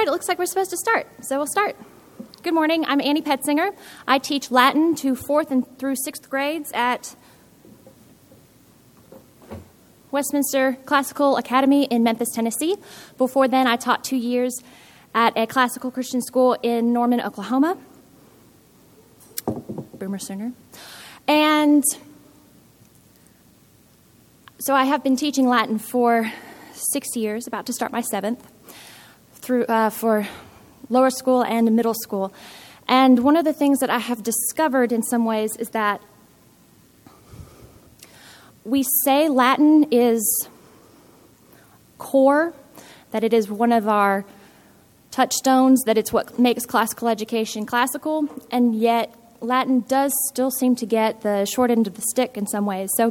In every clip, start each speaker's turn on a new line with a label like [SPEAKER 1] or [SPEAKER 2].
[SPEAKER 1] it looks like we're supposed to start, so we'll start. Good morning, I'm Annie Petzinger. I teach Latin to 4th and through 6th grades at Westminster Classical Academy in Memphis, Tennessee. Before then, I taught 2 years at a classical Christian school in Norman, Oklahoma. Boomer Sooner. And so I have been teaching Latin for 6 years, about to start my 7th, for lower school and middle school. And one of the things that I have discovered in some ways is that we say Latin is core, that it is one of our touchstones, that it's what makes classical education classical, and yet Latin does still seem to get the short end of the stick in some ways. So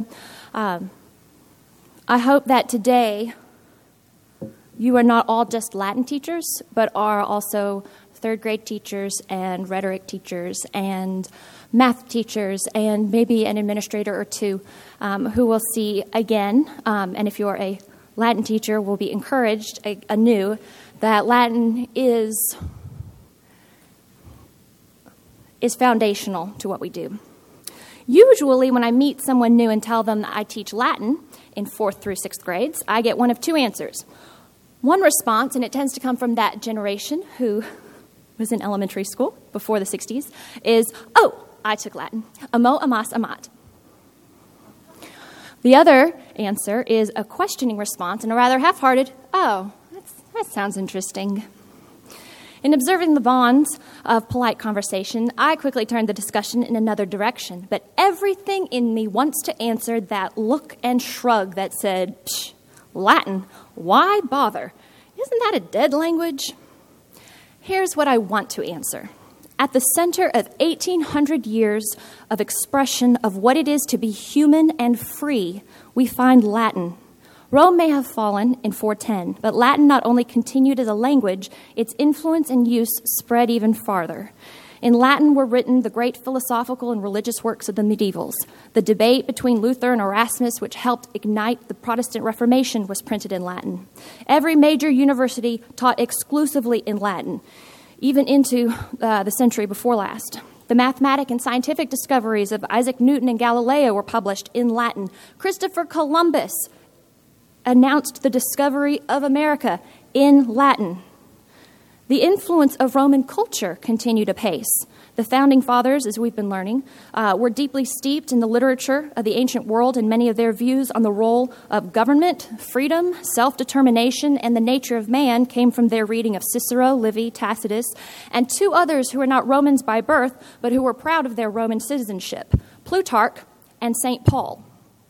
[SPEAKER 1] I hope that today you are not all just Latin teachers, but are also third grade teachers and rhetoric teachers and math teachers and maybe an administrator or two who will see again, and if you're a Latin teacher, will be encouraged anew that Latin is foundational to what we do. Usually when I meet someone new and tell them that I teach Latin in 4th through 6th grades, I get one of two answers. One response, and it tends to come from that generation who was in elementary school before the 60s, is, oh, I took Latin. Amo, amas, amat. The other answer is a questioning response and a rather half-hearted, oh, that sounds interesting. In observing the bonds of polite conversation, I quickly turned the discussion in another direction, but everything in me wants to answer that look and shrug that said, psh, Latin, why bother? Isn't that a dead language? Here's what I want to answer. At the center of 1,800 years of expression of what it is to be human and free, we find Latin. Rome may have fallen in 410, but Latin not only continued as a language, its influence and use spread even farther. In Latin were written the great philosophical and religious works of the medievals. The debate between Luther and Erasmus, which helped ignite the Protestant Reformation, was printed in Latin. Every major university taught exclusively in Latin, even into the century before last. The mathematic and scientific discoveries of Isaac Newton and Galileo were published in Latin. Christopher Columbus announced the discovery of America in Latin. The influence of Roman culture continued apace. The founding fathers, as we've been learning, were deeply steeped in the literature of the ancient world, and many of their views on the role of government, freedom, self-determination, and the nature of man came from their reading of Cicero, Livy, Tacitus, and two others who were not Romans by birth, but who were proud of their Roman citizenship, Plutarch and St. Paul.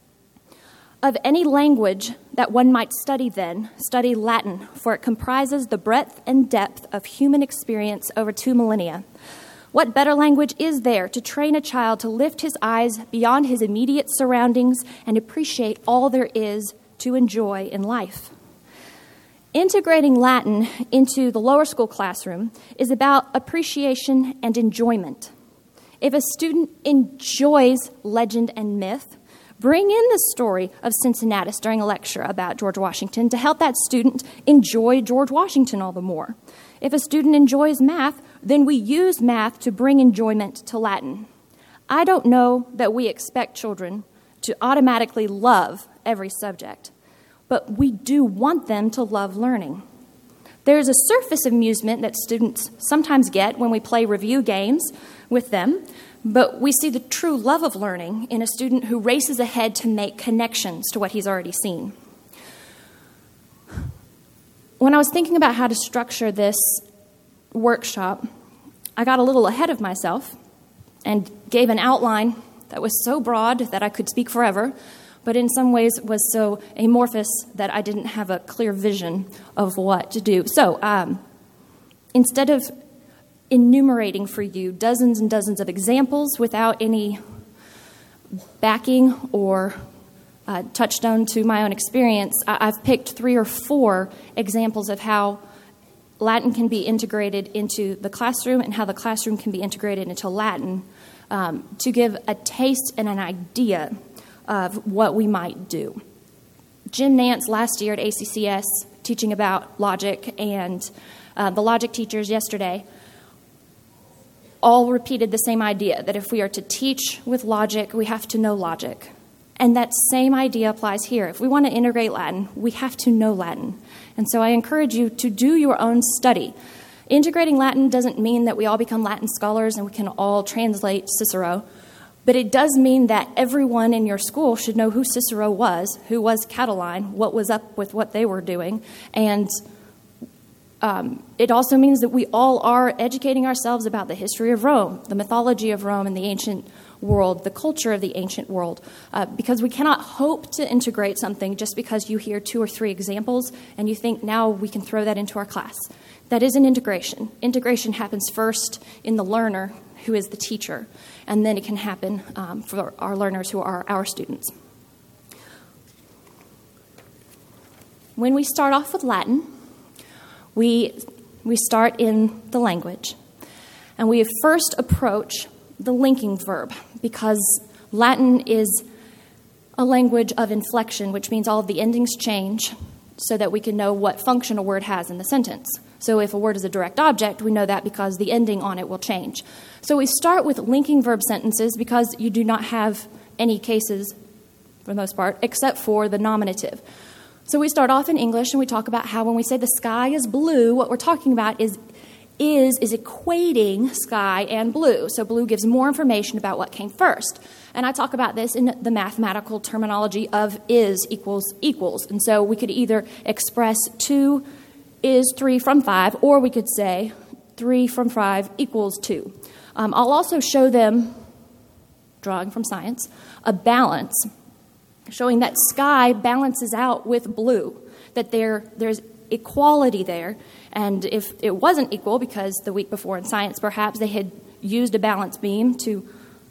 [SPEAKER 1] Of any language that one might study then, study Latin, for it comprises the breadth and depth of human experience over 2 millennia. What better language is there to train a child to lift his eyes beyond his immediate surroundings and appreciate all there is to enjoy in life? Integrating Latin into the lower school classroom is about appreciation and enjoyment. If a student enjoys legend and myth, bring in the story of Cincinnatus during a lecture about George Washington to help that student enjoy George Washington all the more. If a student enjoys math, then we use math to bring enjoyment to Latin. I don't know that we expect children to automatically love every subject, but we do want them to love learning. There's a surface amusement that students sometimes get when we play review games with them, but we see the true love of learning in a student who races ahead to make connections to what he's already seen. When I was thinking about how to structure this workshop, I got a little ahead of myself and gave an outline that was so broad that I could speak forever, but in some ways was so amorphous that I didn't have a clear vision of what to do. So instead of enumerating for you dozens and dozens of examples without any backing or touchstone to my own experience, I've picked 3 or 4 examples of how Latin can be integrated into the classroom and how the classroom can be integrated into Latin to give a taste and an idea of what we might do. Jim Nance last year at ACCS teaching about logic, and the logic teachers yesterday all repeated the same idea, that if we are to teach with logic, we have to know logic. And that same idea applies here. If we want to integrate Latin, we have to know Latin. And so I encourage you to do your own study. Integrating Latin doesn't mean that we all become Latin scholars and we can all translate Cicero, but it does mean that everyone in your school should know who Cicero was, who was Catiline, what was up with what they were doing, and it also means that we all are educating ourselves about the history of Rome, the mythology of Rome and the ancient world, the culture of the ancient world, because we cannot hope to integrate something just because you hear 2 or 3 examples and you think now we can throw that into our class. That isn't integration. Integration happens first in the learner, who is the teacher, and then it can happen for our learners who are our students. When we start off with Latin, we start in the language, and we first approach the linking verb, because Latin is a language of inflection, which means all of the endings change so that we can know what function a word has in the sentence. So if a word is a direct object, we know that because the ending on it will change. So we start with linking verb sentences because you do not have any cases, for the most part, except for the nominative. So we start off in English and we talk about how when we say the sky is blue, what we're talking about is equating sky and blue. So blue gives more information about what came first. And I talk about this in the mathematical terminology of is equals equals. And so we could either express 2 is 3 from 5, or we could say 3 from 5 equals 2. I'll also show them, drawing from science, a balance, showing that sky balances out with blue, that there's equality there. And if it wasn't equal, because the week before in science perhaps they had used a balance beam to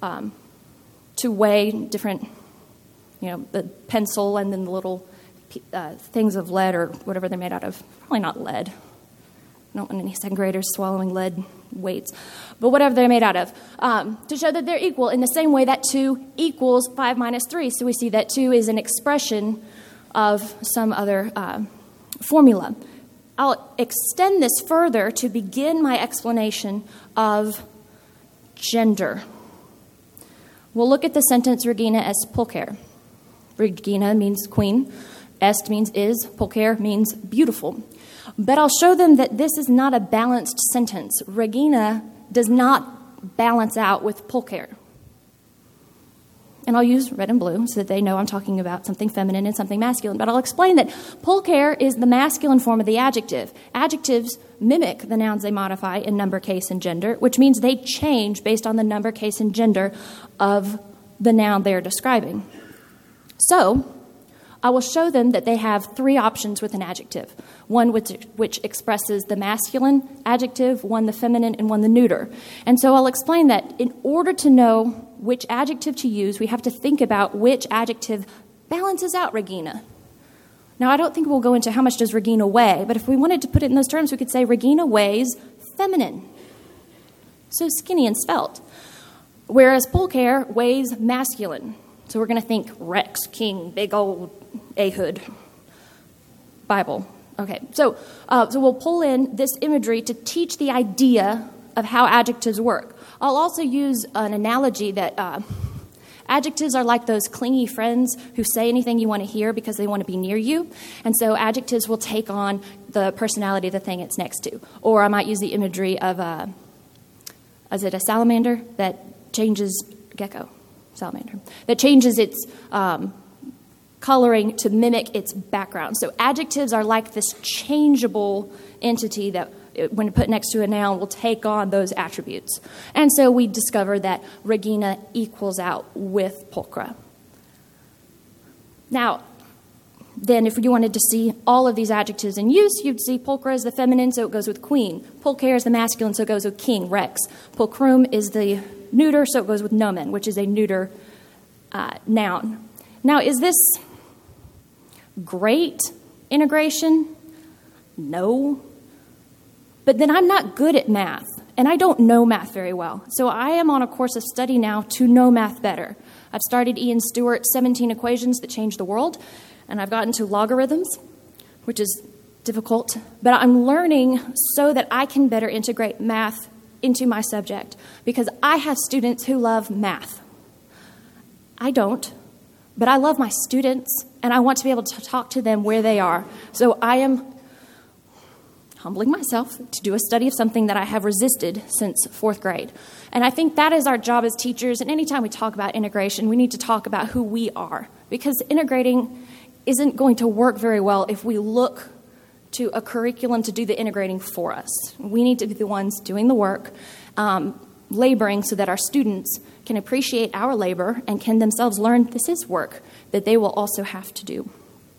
[SPEAKER 1] weigh different, the pencil and then the little things of lead or whatever they're made out of. Probably not lead. I don't want any second graders swallowing lead weights. But whatever they're made out of, to show that they're equal in the same way that 2 equals 5 minus 3. So we see that 2 is an expression of some other formula. I'll extend this further to begin my explanation of gender. We'll look at the sentence Regina est pulcher. Regina means queen. Est means is. Pulcher means beautiful. But I'll show them that this is not a balanced sentence. Regina does not balance out with pulcher. And I'll use red and blue so that they know I'm talking about something feminine and something masculine. But I'll explain that pulcher is the masculine form of the adjective. Adjectives mimic the nouns they modify in number, case, and gender, which means they change based on the number, case, and gender of the noun they're describing. So I will show them that they have 3 options with an adjective. One which expresses the masculine adjective, one the feminine, and one the neuter. And so I'll explain that in order to know which adjective to use, we have to think about which adjective balances out Regina. Now, I don't think we'll go into how much does Regina weigh, but if we wanted to put it in those terms, we could say Regina weighs feminine. So skinny and svelte. Whereas pulcher weighs masculine. So we're going to think Rex, king, big old Ehud, Bible. Okay, so we'll pull in this imagery to teach the idea of how adjectives work. I'll also use an analogy that adjectives are like those clingy friends who say anything you want to hear because they want to be near you. And so adjectives will take on the personality of the thing it's next to. Or I might use the imagery of a salamander that changes, salamander, that changes its coloring to mimic its background. So adjectives are like this changeable entity that, when put next to a noun, will take on those attributes. And so we discover that Regina equals out with pulchra. Now, then if you wanted to see all of these adjectives in use, you'd see pulchra is the feminine, so it goes with queen. Pulcher is the masculine, so it goes with king, rex. Pulchrum is the neuter, so it goes with nomen, which is a neuter noun. Now, is this great integration? No. But then I'm not good at math, and I don't know math very well. So I am on a course of study now to know math better. I've started Ian Stewart's 17 Equations That Changed the World, and I've gotten to logarithms, which is difficult, but I'm learning so that I can better integrate math into my subject, because I have students who love math. I don't, but I love my students, and I want to be able to talk to them where they are. So I am humbling myself to do a study of something that I have resisted since fourth grade. And I think that is our job as teachers, and anytime we talk about integration, we need to talk about who we are, because integrating isn't going to work very well if we look to a curriculum to do the integrating for us. We need to be the ones doing the work, laboring so that our students can appreciate our labor and can themselves learn this is work that they will also have to do.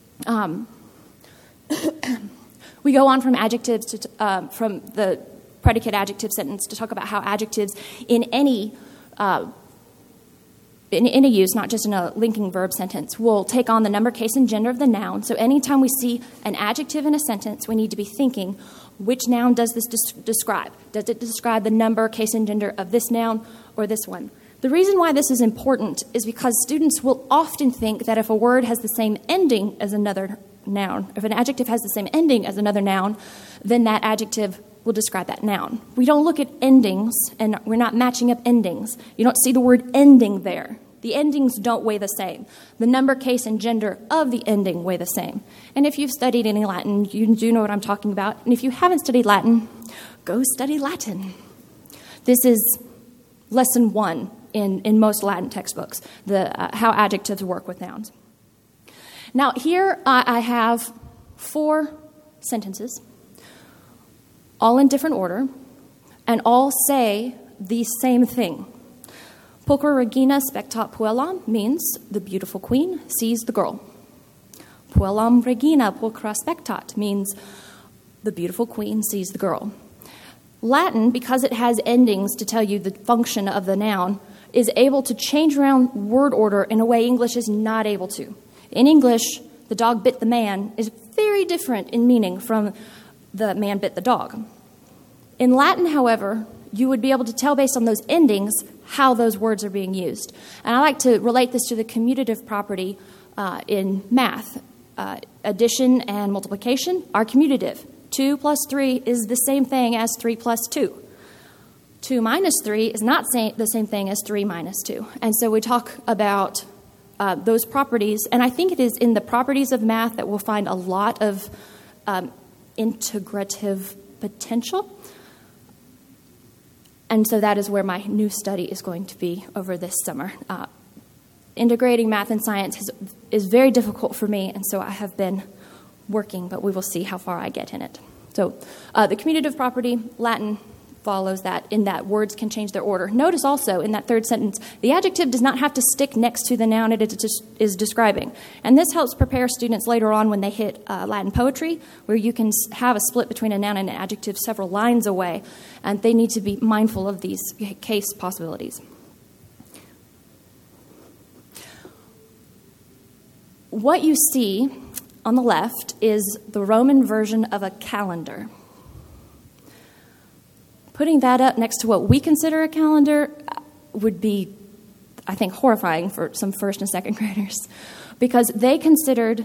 [SPEAKER 1] We go on from adjectives to from the predicate adjective sentence to talk about how adjectives in any use, not just in a linking verb sentence, will take on the number, case, and gender of the noun. So anytime we see an adjective in a sentence, we need to be thinking, which noun does this describe? Does it describe the number, case, and gender of this noun or this one? The reason why this is important is because students will often think that if a word has the same ending as another noun, if an adjective has the same ending as another noun, then that adjective will describe that noun. We don't look at endings, and we're not matching up endings. You don't see the word ending there. The endings don't weigh the same. The number, case, and gender of the ending weigh the same. And if you've studied any Latin, you do know what I'm talking about. And if you haven't studied Latin, go study Latin. This is lesson 1 in most Latin textbooks, how adjectives work with nouns. Now, here I have 4 sentences, all in different order, and all say the same thing. Pulchra regina spectat puellam means the beautiful queen sees the girl. Puellam regina pulchra spectat means the beautiful queen sees the girl. Latin, because it has endings to tell you the function of the noun, is able to change around word order in a way English is not able to. In English, the dog bit the man is very different in meaning from the man bit the dog. In Latin, however, you would be able to tell based on those endings how those words are being used. And I like to relate this to the commutative property in math. Addition and multiplication are commutative. 2 plus 3 is the same thing as 3 plus 2. 2 minus 3 is not the same thing as 3 minus 2. And so we talk about those properties, and I think it is in the properties of math that we'll find a lot of integrative potential. And so that is where my new study is going to be over this summer. Integrating math and science is very difficult for me, and so I have been working, but we will see how far I get in it. So the commutative property, Latin follows that, in that words can change their order. Notice also in that third sentence, the adjective does not have to stick next to the noun it is describing. And this helps prepare students later on when they hit Latin poetry, where you can have a split between a noun and an adjective several lines away, and they need to be mindful of these case possibilities. What you see on the left is the Roman version of a calendar. Putting that up next to what we consider a calendar would be, I think, horrifying for some first and second graders, because they considered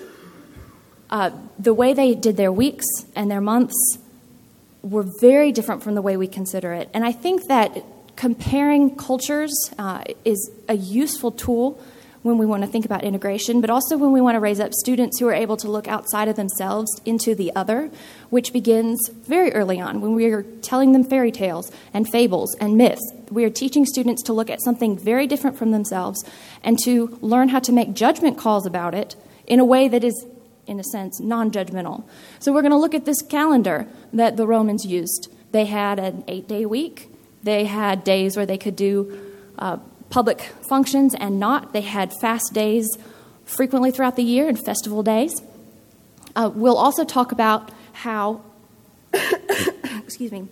[SPEAKER 1] the way they did their weeks and their months were very different from the way we consider it. And I think that comparing cultures is a useful tool when we want to think about integration, but also when we want to raise up students who are able to look outside of themselves into the other, which begins very early on when we are telling them fairy tales and fables and myths. We are teaching students to look at something very different from themselves and to learn how to make judgment calls about it in a way that is, in a sense, non-judgmental. So we're going to look at this calendar that the Romans used. They had an 8-day week. They had days where they could do public functions and not. They had fast days frequently throughout the year and festival days. We'll also talk about how, excuse me,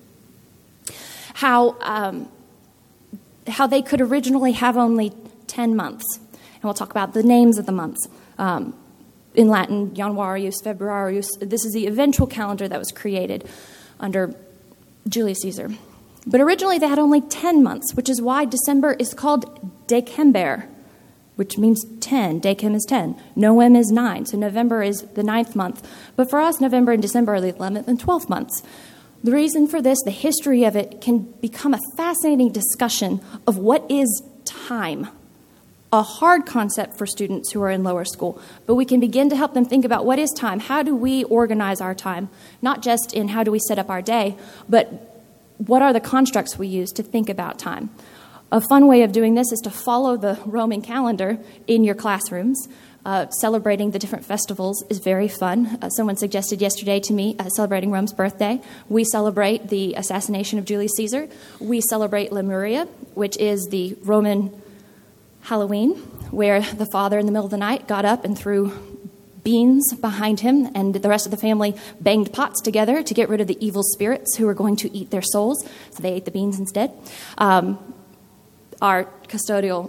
[SPEAKER 1] how they could originally have only 10 months. And we'll talk about the names of the months. In Latin, Januarius, Februarius. This is the eventual calendar that was created under Julius Caesar. But originally they had only 10 months, which is why December is called December. which means 10. Dekim is 10. Noem is 9. So November is the 9th month. But for us, November and December are the 11th and 12th months. The reason for this, the history of it, can become a fascinating discussion of what is time. A hard concept for students who are in lower school, but we can begin to help them think about what is time. How do we organize our time? Not just in how do we set up our day, but what are the constructs we use to think about time? A fun way of doing this is to follow the Roman calendar in your classrooms. Celebrating the different festivals is very fun. Someone suggested yesterday to me celebrating Rome's birthday. We celebrate the assassination of Julius Caesar. We celebrate Lemuria, which is the Roman Halloween, where the father in the middle of the night got up and threw beans behind him, and the rest of the family banged pots together to get rid of the evil spirits who were going to eat their souls. So they ate the beans instead. Our custodian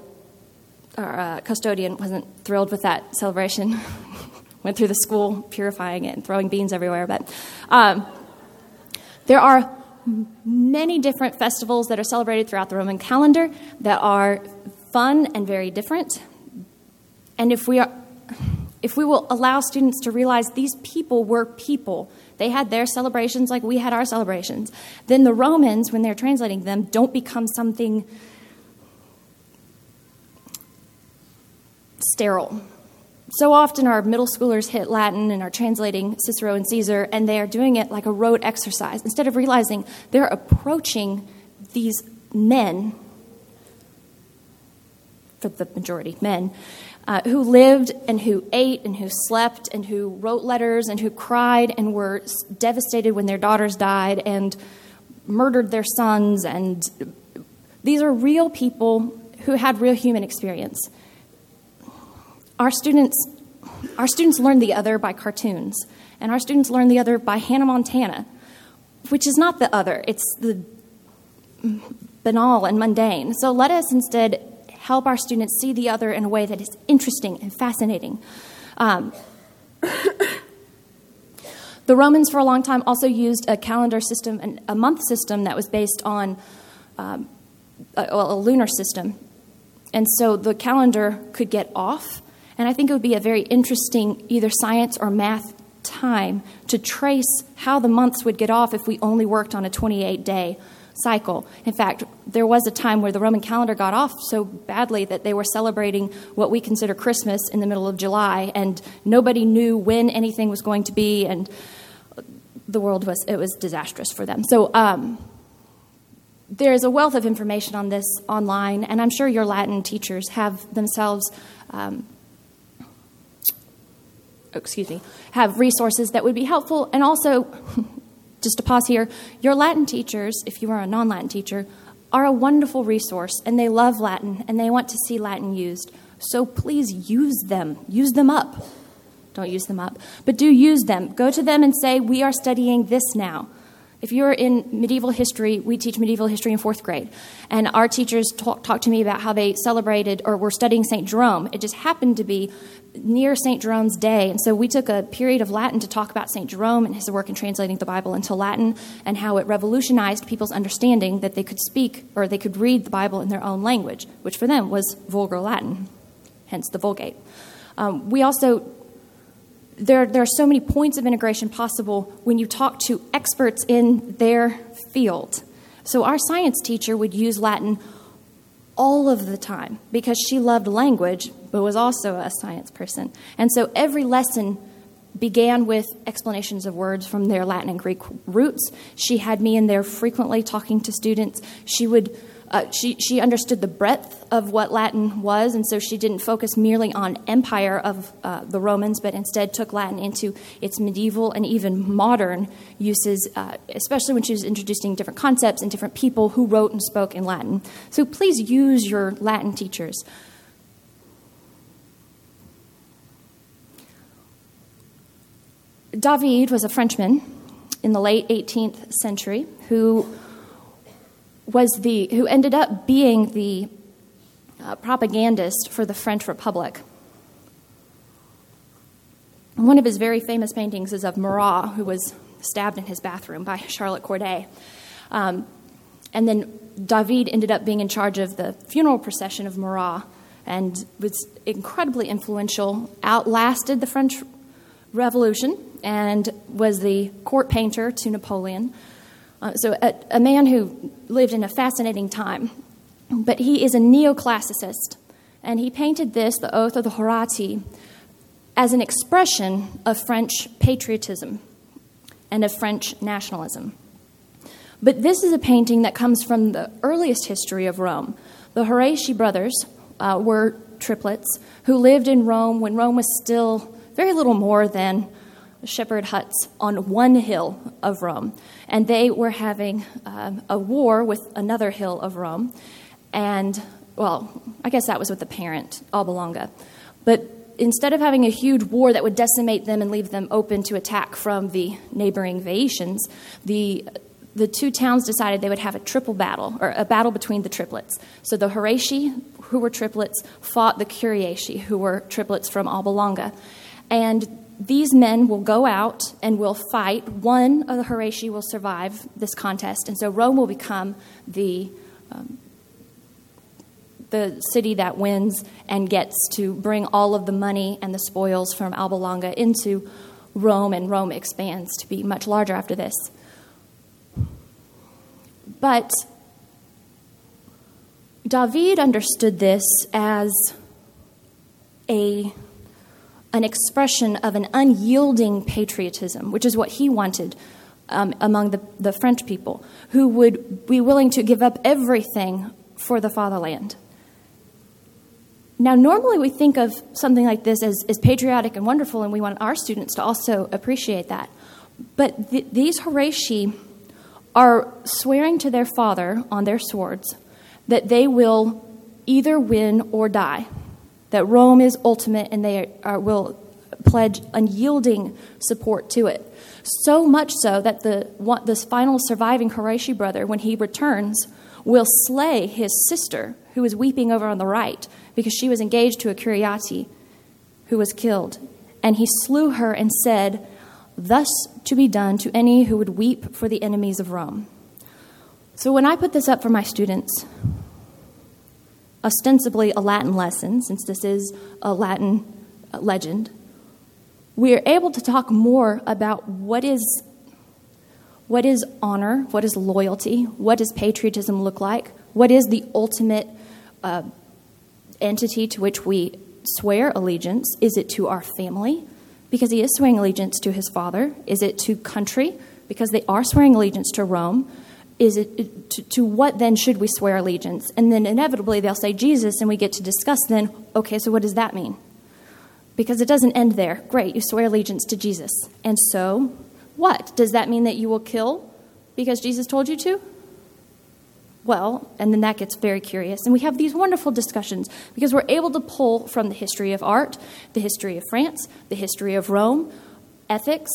[SPEAKER 1] wasn't thrilled with that celebration. Went through the school purifying it and throwing beans everywhere. But there are many different festivals that are celebrated throughout the Roman calendar that are fun and very different. And if we will allow students to realize these people were people, they had their celebrations like we had our celebrations, then the Romans, when they're translating them, don't become something sterile. So often our middle schoolers hit Latin and are translating Cicero and Caesar, and they are doing it like a rote exercise, instead of realizing they're approaching these men, for the majority men, who lived and who ate and who slept and who wrote letters and who cried and were devastated when their daughters died and murdered their sons. And these are real people who had real human experience. Our students learn the other by cartoons, and our students learn the other by Hannah Montana, which is not the other. It's the banal and mundane. So let us instead help our students see the other in a way that is interesting and fascinating. The Romans, for a long time, also used a calendar system and a month system that was based on a lunar system. And so the calendar could get off. And I think it would be a very interesting either science or math time to trace how the months would get off if we only worked on a 28-day cycle. In fact, there was a time where the Roman calendar got off so badly that they were celebrating what we consider Christmas in the middle of July, and nobody knew when anything was going to be, and it was disastrous for them. So there's a wealth of information on this online, and I'm sure your Latin teachers have themselves have resources that would be helpful. And also, just to pause here, your Latin teachers, if you are a non-Latin teacher, are a wonderful resource, and they love Latin, and they want to see Latin used. So please use them. Use them up. Don't use them up, but do use them. Go to them and say, we are studying this now. If you're in medieval history, we teach medieval history in 4th grade. And our teachers talked to me about how they celebrated or were studying St. Jerome. It just happened to be near St. Jerome's day. And so we took a period of Latin to talk about St. Jerome and his work in translating the Bible into Latin and how it revolutionized people's understanding that they could speak or they could read the Bible in their own language, which for them was Vulgar Latin, hence the Vulgate. There are so many points of integration possible when you talk to experts in their field. So our science teacher would use Latin all of the time because she loved language, but was also a science person. And so every lesson began with explanations of words from their Latin and Greek roots. She had me in there frequently talking to students. She understood the breadth of what Latin was, and so she didn't focus merely on empire of the Romans, but instead took Latin into its medieval and even modern uses, especially when she was introducing different concepts and different people who wrote and spoke in Latin. So please use your Latin teachers. David was a Frenchman in the late 18th century who ended up being the propagandist for the French Republic. One of his very famous paintings is of Marat, who was stabbed in his bathroom by Charlotte Corday. And then David ended up being in charge of the funeral procession of Marat and was incredibly influential, outlasted the French Revolution, and was the court painter to Napoleon. So a man who lived in a fascinating time. But he is a neoclassicist, and he painted this, the Oath of the Horatii, as an expression of French patriotism and of French nationalism. But this is a painting that comes from the earliest history of Rome. The Horatii brothers were triplets who lived in Rome when Rome was still very little more than shepherd huts on one hill of Rome. And they were having a war with another hill of Rome. And, well, I guess that was with the parent, Alba Longa. But instead of having a huge war that would decimate them and leave them open to attack from the neighboring Vaetians, the two towns decided they would have a triple battle, or a battle between the triplets. So the Horatii, who were triplets, fought the Curiatii, who were triplets from Alba Longa. And these men will go out and will fight. One of the Horatii will survive this contest, and so Rome will become the city that wins and gets to bring all of the money and the spoils from Alba Longa into Rome, and Rome expands to be much larger after this. But David understood this as an expression of an unyielding patriotism, which is what he wanted among the French people, who would be willing to give up everything for the fatherland. Now, normally we think of something like this as patriotic and wonderful, and we want our students to also appreciate that. But these Horatii are swearing to their father on their swords that they will either win or die, that Rome is ultimate, and they will pledge unyielding support to it. So much so that this final surviving Horatii brother, when he returns, will slay his sister, who is weeping over on the right, because she was engaged to a Curiatii who was killed. And he slew her and said, "Thus to be done to any who would weep for the enemies of Rome." So when I put this up for my students, ostensibly a Latin lesson, since this is a Latin legend, we are able to talk more about what is honor, what is loyalty, what does patriotism look like, what is the ultimate entity to which we swear allegiance. Is it to our family, because he is swearing allegiance to his father? Is it to country, because they are swearing allegiance to Rome? Is it to what then should we swear allegiance? And then inevitably they'll say Jesus, and we get to discuss then, okay, so what does that mean? Because it doesn't end there. Great, you swear allegiance to Jesus. And so what? Does that mean that you will kill because Jesus told you to? Well, and then that gets very curious. And we have these wonderful discussions because we're able to pull from the history of art, the history of France, the history of Rome, ethics,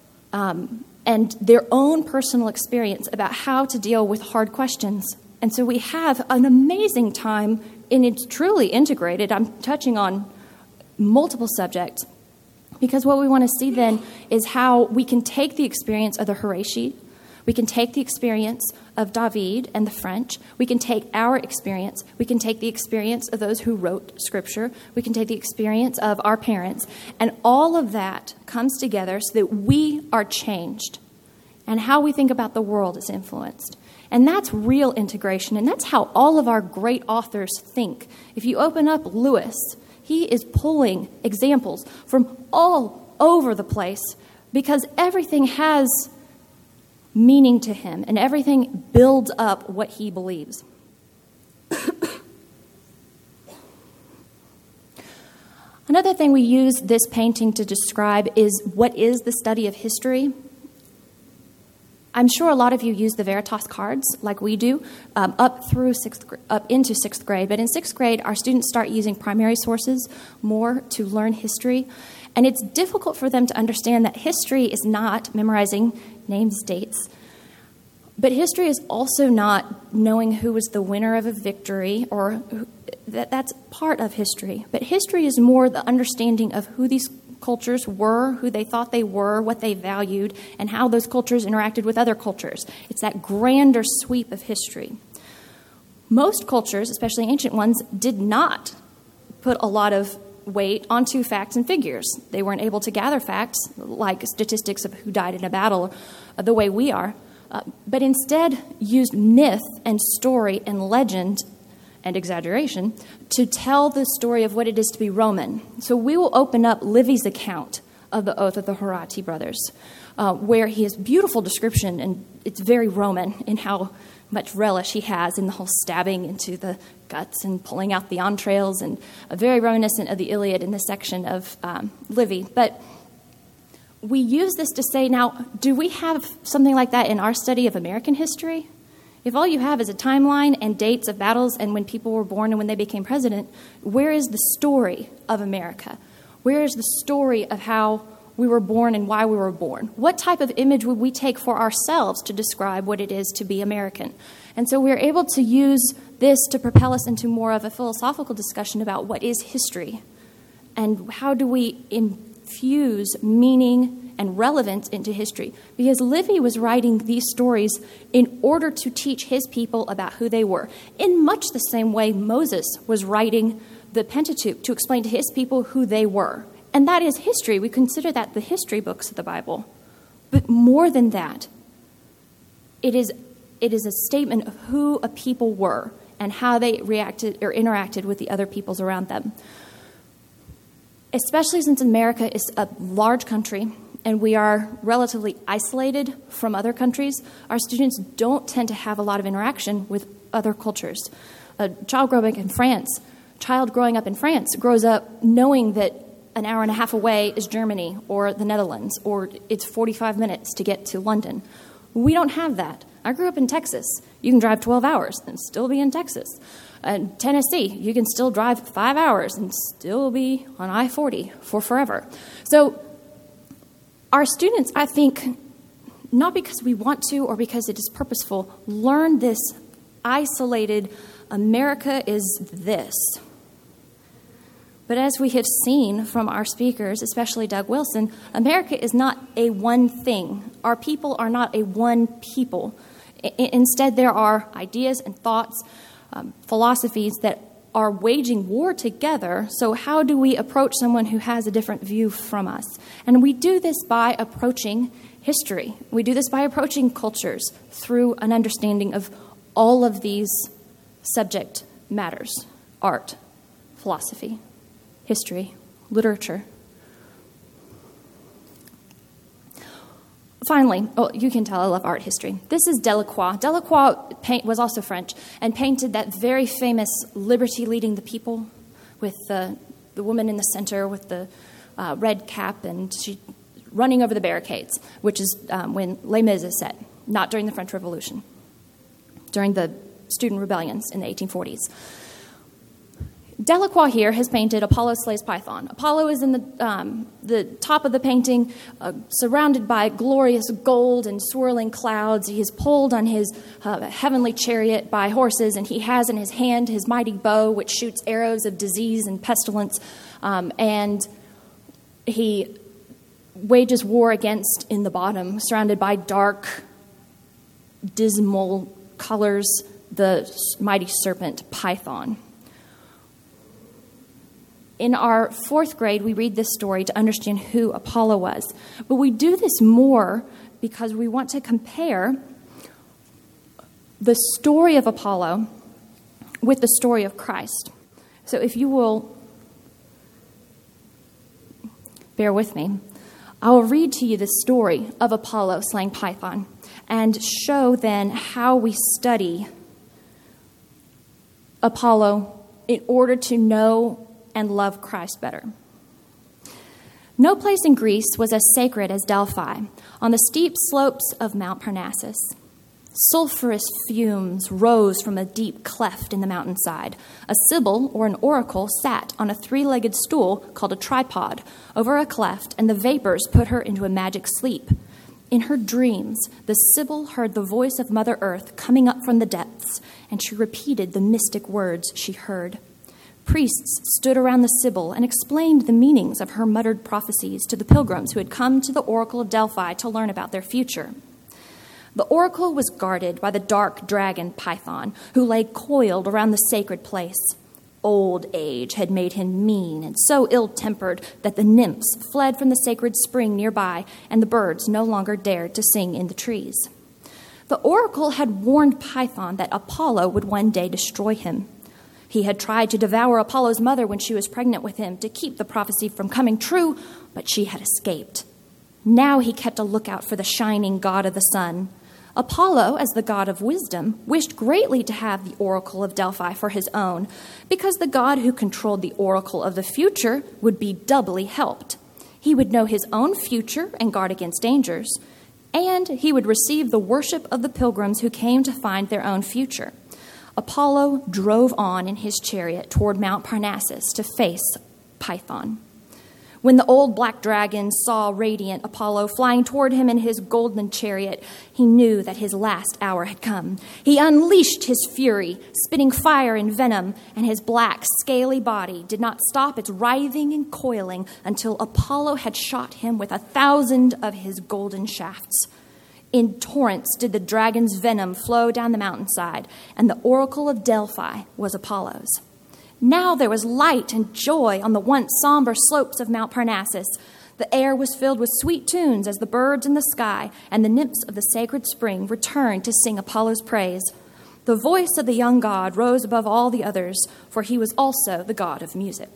[SPEAKER 1] and their own personal experience about how to deal with hard questions. And so we have an amazing time, and it's truly integrated. I'm touching on multiple subjects because what we want to see then is how we can take the experience of the Horatii, we can take the experience of David and the French, we can take our experience, we can take the experience of those who wrote Scripture, we can take the experience of our parents, and all of that comes together so that we are changed, and how we think about the world is influenced. And that's real integration, and that's how all of our great authors think. If you open up Lewis, he is pulling examples from all over the place because everything has meaning to him, and everything builds up what he believes. Another thing we use this painting to describe is what is the study of history. I'm sure a lot of you use the Veritas cards like we do up into sixth grade. But in sixth grade, our students start using primary sources more to learn history. And it's difficult for them to understand that history is not memorizing names, dates. But history is also not knowing who was the winner of a victory, or that's part of history. But history is more the understanding of who these cultures were, who they thought they were, what they valued, and how those cultures interacted with other cultures. It's that grander sweep of history. Most cultures, especially ancient ones, did not put a lot of weight onto facts and figures. They weren't able to gather facts like statistics of who died in a battle the way we are, but instead used myth and story and legend and exaggeration to tell the story of what it is to be Roman. So we will open up Livy's account of the oath of the Horati brothers, where he has beautiful description, and it's very Roman in how much relish he has in the whole stabbing into the guts and pulling out the entrails, and very reminiscent of the Iliad in this section of Livy. But we use this to say, now, do we have something like that in our study of American history? If all you have is a timeline and dates of battles and when people were born and when they became president, where is the story of America? Where is the story of how we were born and why we were born? What type of image would we take for ourselves to describe what it is to be American? And so we're able to use this to propel us into more of a philosophical discussion about what is history and how do we infuse meaning and relevance into history. Because Livy was writing these stories in order to teach his people about who they were, in much the same way Moses was writing the Pentateuch to explain to his people who they were. And that is history. We consider that the history books of the Bible. But more than that, it is a statement of who a people were and how they reacted or interacted with the other peoples around them. Especially since America is a large country and we are relatively isolated from other countries, our students don't tend to have a lot of interaction with other cultures. A child growing up in France grows up knowing that an hour and a half away is Germany or the Netherlands, or it's 45 minutes to get to London. We don't have that. I grew up in Texas. You can drive 12 hours and still be in Texas. Tennessee, you can still drive 5 hours and still be on I-40 for forever. So our students, I think, not because we want to or because it is purposeful, learn this isolated, America is this. But as we have seen from our speakers, especially Doug Wilson, America is not a one thing. Our people are not a one people. Instead, there are ideas and thoughts, philosophies that are waging war together. So how do we approach someone who has a different view from us? And we do this by approaching history. We do this by approaching cultures through an understanding of all of these subject matters: art, philosophy, history, literature. Finally, you can tell I love art history. This is Delacroix. Delacroix was also French and painted that very famous Liberty Leading the People with the woman in the center with the red cap and she running over the barricades, which is when Les Mis is set, not during the French Revolution, during the student rebellions in the 1840s. Delacroix here has painted Apollo slays Python. Apollo is in the top of the painting, surrounded by glorious gold and swirling clouds. He is pulled on his heavenly chariot by horses, and he has in his hand his mighty bow, which shoots arrows of disease and pestilence. And he wages war against, in the bottom, surrounded by dark, dismal colors, the mighty serpent Python. In our fourth grade, we read this story to understand who Apollo was. But we do this more because we want to compare the story of Apollo with the story of Christ. So if you will bear with me, I will read to you the story of Apollo slaying Python and show then how we study Apollo in order to know and love Christ better. No place in Greece was as sacred as Delphi, on the steep slopes of Mount Parnassus. Sulphurous fumes rose from a deep cleft in the mountainside. A sibyl, or an oracle, sat on a three-legged stool called a tripod over a cleft, and the vapors put her into a magic sleep. In her dreams, the sibyl heard the voice of Mother Earth coming up from the depths, and she repeated the mystic words she heard. Priests stood around the sibyl and explained the meanings of her muttered prophecies to the pilgrims who had come to the oracle of Delphi to learn about their future. The oracle was guarded by the dark dragon Python, who lay coiled around the sacred place. old age had made him mean and so ill-tempered that the nymphs fled from the sacred spring nearby, and the birds no longer dared to sing in the trees. The oracle had warned Python that Apollo would one day destroy him. He had tried to devour Apollo's mother when she was pregnant with him to keep the prophecy from coming true, but she had escaped. Now he kept a lookout for the shining god of the sun. Apollo, as the god of wisdom, wished greatly to have the oracle of Delphi for his own, because the god who controlled the oracle of the future would be doubly helped. He would know his own future and guard against dangers, and he would receive the worship of the pilgrims who came to find their own future. Apollo drove on in his chariot toward Mount Parnassus to face Python. When the old black dragon saw radiant Apollo flying toward him in his golden chariot, he knew that his last hour had come. He unleashed his fury, spitting fire and venom, and his black, scaly body did not stop its writhing and coiling until Apollo had shot him with 1,000 of his golden shafts. In torrents did the dragon's venom flow down the mountainside, and the oracle of Delphi was Apollo's. Now there was light and joy on the once somber slopes of Mount Parnassus. The air was filled with sweet tunes as the birds in the sky and the nymphs of the sacred spring returned to sing Apollo's praise. The voice of the young god rose above all the others, for he was also the god of music.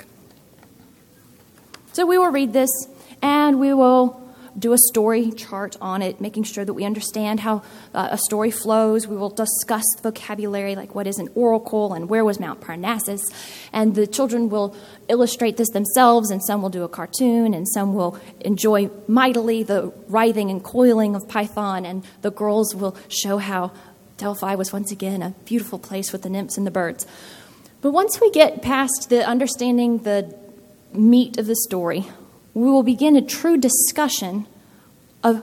[SPEAKER 1] So we will read this, and we will do a story chart on it, making sure that we understand how a story flows. We will discuss vocabulary, like what is an oracle and where was Mount Parnassus. And the children will illustrate this themselves, and some will do a cartoon, and some will enjoy mightily the writhing and coiling of Python, and the girls will show how Delphi was once again a beautiful place with the nymphs and the birds. But once we get past the understanding the meat of the story, we will begin a true discussion of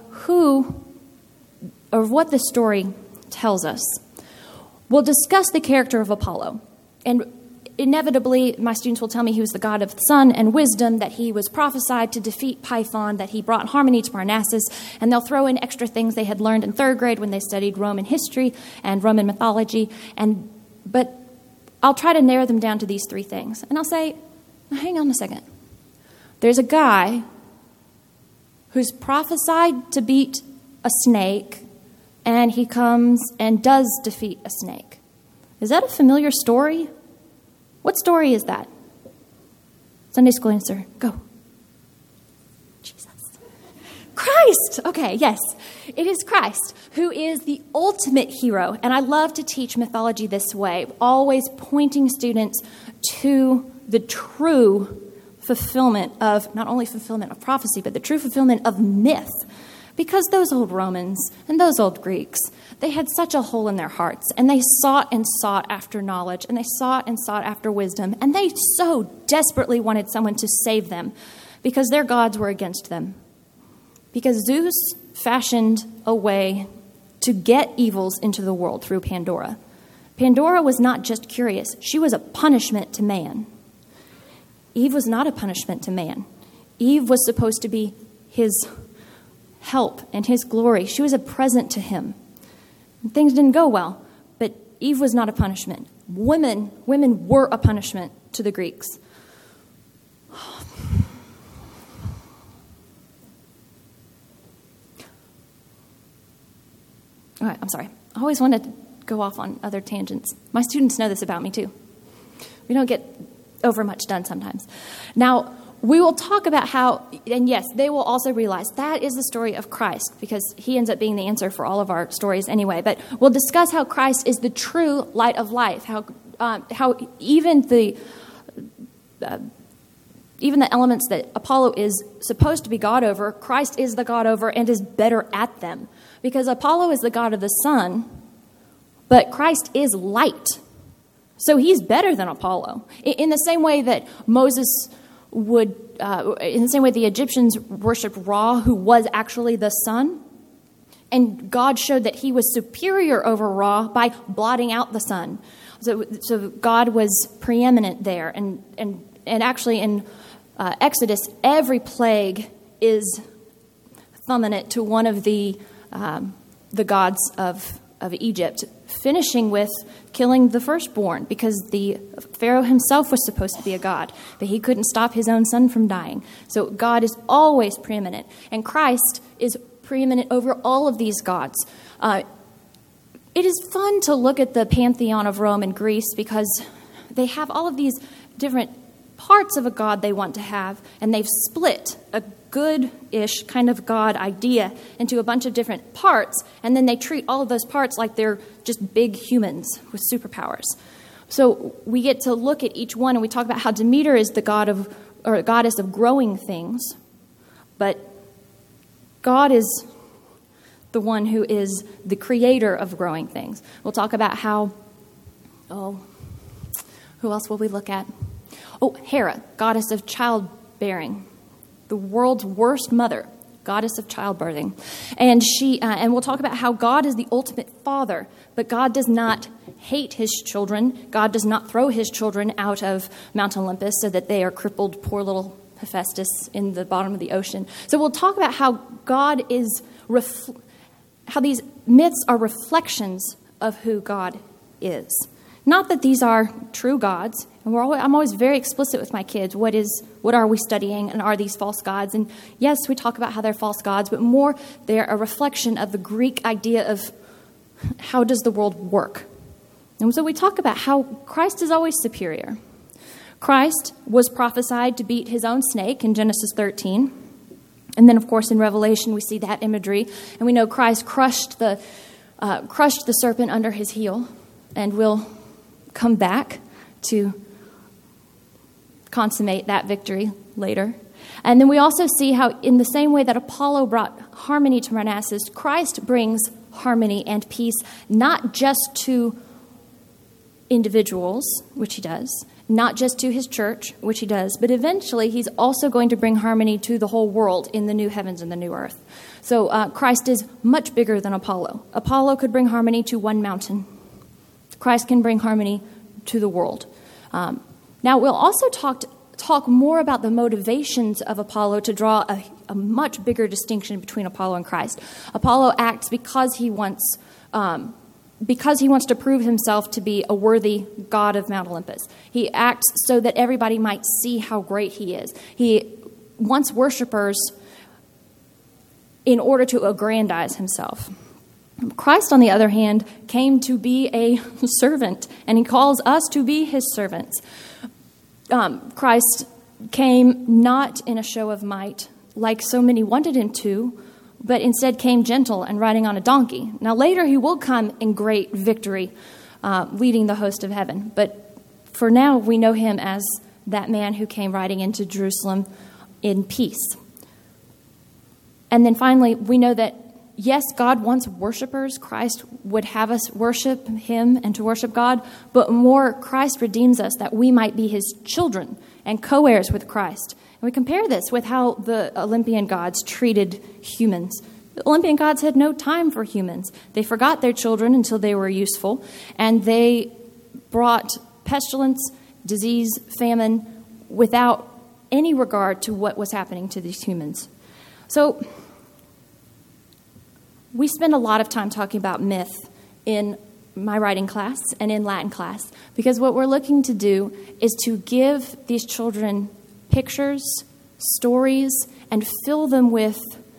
[SPEAKER 1] what the story tells us. We'll discuss the character of Apollo. And inevitably, my students will tell me he was the god of the sun and wisdom, that he was prophesied to defeat Python, that he brought harmony to Parnassus, and they'll throw in extra things they had learned in third grade when they studied Roman history and Roman mythology. But I'll try to narrow them down to these three things. And I'll say, hang on a second. There's a guy who's prophesied to beat a snake, and he comes and does defeat a snake. Is that a familiar story? What story is that? Sunday school answer. Go. Jesus. Christ! Okay, yes. It is Christ, who is the ultimate hero. And I love to teach mythology this way, always pointing students to the true fulfillment of, not only fulfillment of prophecy, but the true fulfillment of myth. Because those old Romans and those old Greeks, they had such a hole in their hearts, and they sought and sought after knowledge, and they sought and sought after wisdom, and they so desperately wanted someone to save them because their gods were against them. Because Zeus fashioned a way to get evils into the world through Pandora. Pandora was not just curious, she was a punishment to man. Eve was not a punishment to man. Eve was supposed to be his help and his glory. She was a present to him. And things didn't go well, but Eve was not a punishment. Women were a punishment to the Greeks. All right, I'm sorry. I always want to go off on other tangents. My students know this about me too. We don't get over much done sometimes. Now, we will talk about how, and yes, they will also realize that is the story of Christ, because he ends up being the answer for all of our stories anyway. But we'll discuss how Christ is the true light of life, how even the elements that Apollo is supposed to be God over, Christ is the God over and is better at them. Because Apollo is the god of the sun, but Christ is light. So he's better than Apollo. In the same way that Moses would, in the same way the Egyptians worshipped Ra, who was actually the sun, and God showed that he was superior over Ra by blotting out the sun. So God was preeminent there. And actually in Exodus, every plague is thumbing it to one of the gods of of Egypt, finishing with killing the firstborn because the Pharaoh himself was supposed to be a god, but he couldn't stop his own son from dying. So God is always preeminent, and Christ is preeminent over all of these gods. It is fun to look at the pantheon of Rome and Greece because they have all of these different parts of a god they want to have, and they've split a good-ish kind of god idea into a bunch of different parts, and then they treat all of those parts like they're just big humans with superpowers. So we get to look at each one, and we talk about how Demeter is the god of, or goddess of growing things, but God is the one who is the creator of growing things. We'll talk about how, who else will we look at? Hera, goddess of childbearing, the world's worst mother, goddess of childbirthing. And and we'll talk about how God is the ultimate father, but God does not hate his children. God does not throw his children out of Mount Olympus so that they are crippled, poor little Hephaestus in the bottom of the ocean. So we'll talk about how God is, how these myths are reflections of who God is. Not that these are true gods. And I'm always very explicit with my kids. What are we studying, and are these false gods? And yes, we talk about how they're false gods, but more they're a reflection of the Greek idea of how does the world work. And so we talk about how Christ is always superior. Christ was prophesied to beat his own snake in Genesis 13. And then, of course, in Revelation, we see that imagery. And we know Christ crushed the serpent under his heel and will come back to consummate that victory later. And then we also see how in the same way that Apollo brought harmony to Parnassus, Christ brings harmony and peace not just to individuals, which he does, not just to his church, which he does, but eventually he's also going to bring harmony to the whole world in the new heavens and the new earth. So Christ is much bigger than Apollo. Apollo could bring harmony to one mountain. Christ can bring harmony to the world. Now, we'll also talk more about the motivations of Apollo to draw a much bigger distinction between Apollo and Christ. Apollo acts because he wants to prove himself to be a worthy god of Mount Olympus. He acts so that everybody might see how great he is. He wants worshipers in order to aggrandize himself. Christ, on the other hand, came to be a servant, and he calls us to be his servants. Christ came not in a show of might, like so many wanted him to, but instead came gentle and riding on a donkey. Now later he will come in great victory, leading the host of heaven. But for now, we know him as that man who came riding into Jerusalem in peace. And then finally, we know that yes, God wants worshipers. Christ would have us worship him and to worship God. But more, Christ redeems us that we might be his children and co-heirs with Christ. And we compare this with how the Olympian gods treated humans. The Olympian gods had no time for humans. They forgot their children until they were useful. And they brought pestilence, disease, famine without any regard to what was happening to these humans. So we spend a lot of time talking about myth in my writing class and in Latin class because what we're looking to do is to give these children pictures, stories, and fill them with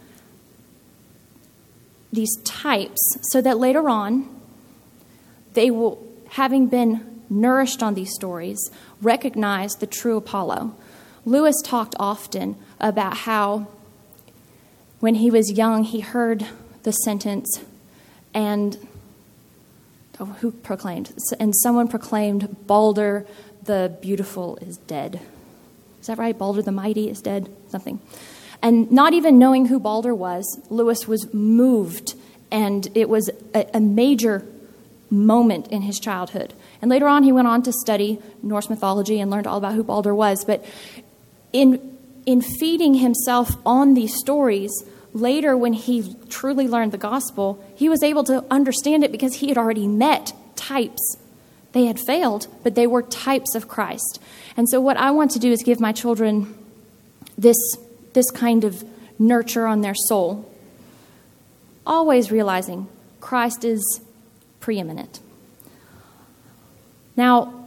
[SPEAKER 1] these types so that later on they will, having been nourished on these stories, recognize the true Apollo. Lewis talked often about how when he was young he heard the sentence, and who proclaimed? And someone proclaimed, Balder the beautiful is dead. Is that right? Balder the mighty is dead? Something. And not even knowing who Balder was, Lewis was moved, and it was a major moment in his childhood. And later on, he went on to study Norse mythology and learned all about who Balder was. But in feeding himself on these stories, later, when he truly learned the gospel, he was able to understand it because he had already met types. They had failed, but they were types of Christ. And so what I want to do is give my children this kind of nurture on their soul, always realizing Christ is preeminent. Now,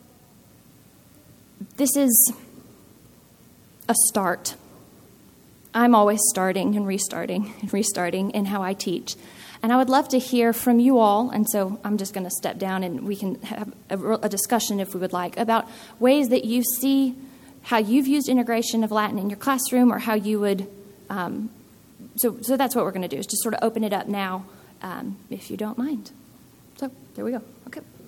[SPEAKER 1] this is a start. I'm always starting and restarting in how I teach. And I would love to hear from you all, and so I'm just going to step down and we can have a discussion, if we would like, about ways that you see how you've used integration of Latin in your classroom, or how you would, so that's what we're going to do, is just sort of open it up now, if you don't mind. So there we go. Okay.